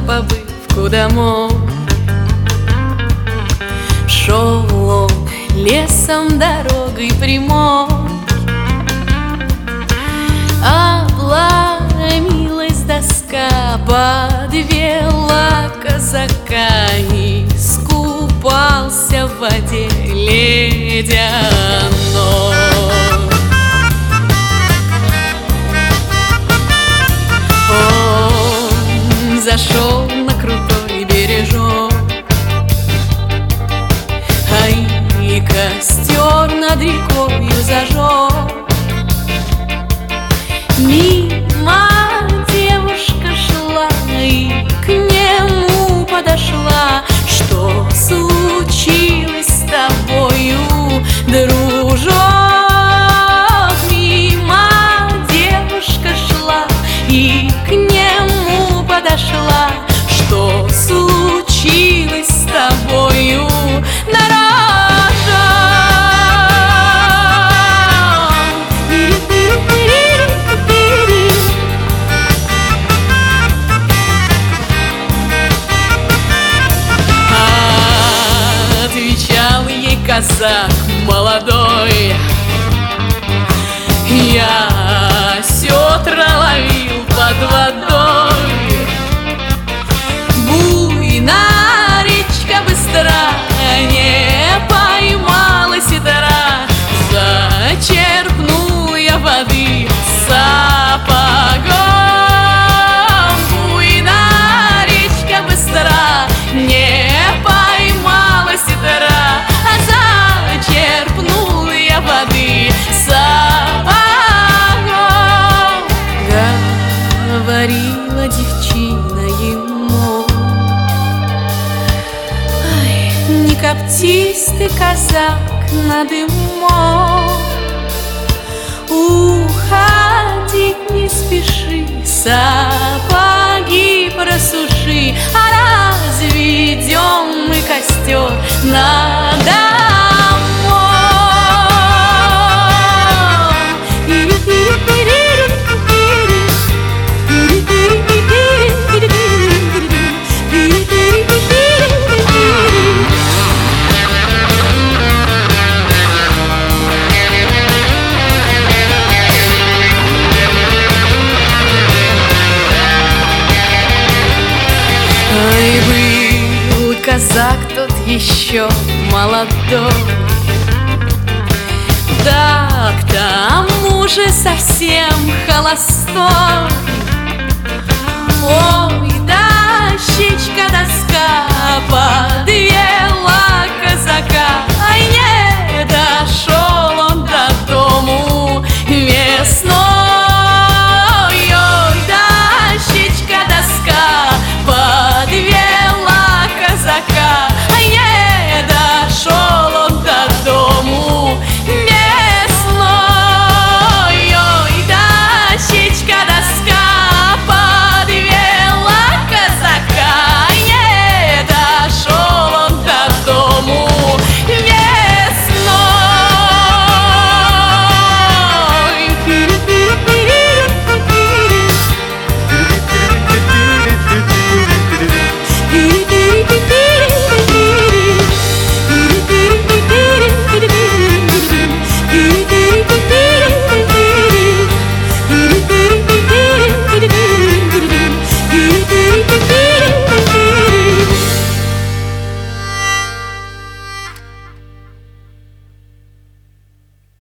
побывку домой. Шел он лесом дорогой прямой, обломилась доска, подвела казака, и искупался в воде ледяной. Он зашел на крутой бережок, и костер над рекою зажег. Мимо девушка шла и к нему подошла. Что случилось с тобою, дружок? Мимо девушка шла и к нему подошла. Что случилось с тобою, казак молодой? Я сетра ловил под водой. Буйная речка быстра, не поймала сетра. Зачерпнул я воды сапогом. Буйная речка быстра, не поймала сетра. Зачерпнул я воды сапогом. Говорила девчина ему: ай, не коптись ты, казак, на дымок. Уходить не спеши, сапоги просуши. А разведем мы костер на домой. Был казак тот еще молодой, да к тому же совсем холостой. Ой,